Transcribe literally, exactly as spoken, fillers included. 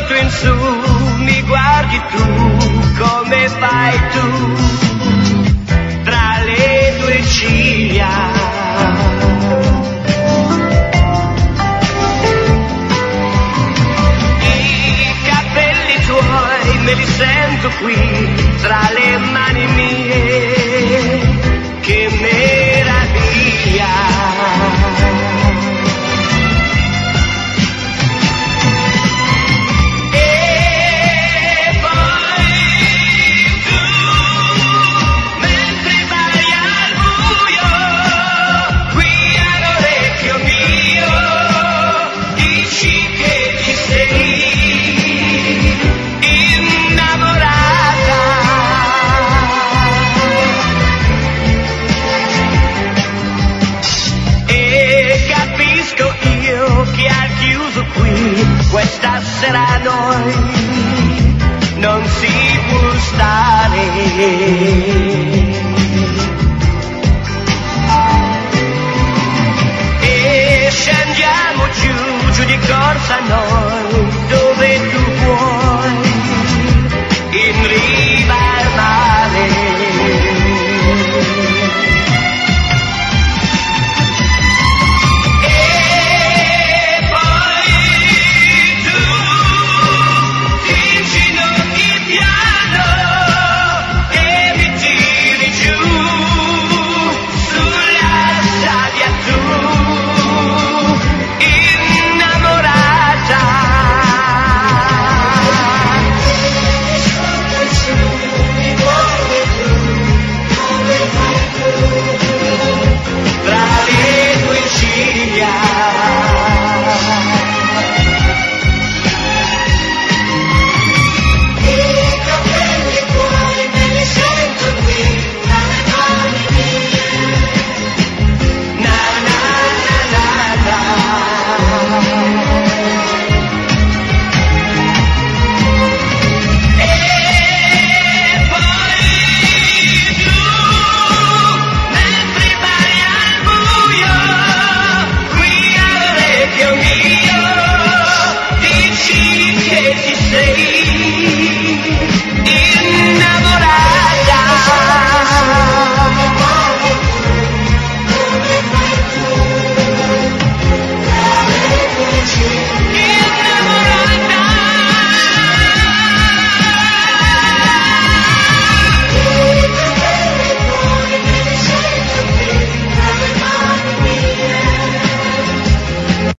sotto in su, mi guardi tu, come fai tu, tra le tue ciglia. I capelli tuoi me li sento qui, tra le mani mie, che meraviglia. Questa sera noi non si può stare. E scendiamo giù, giù di corsa noi,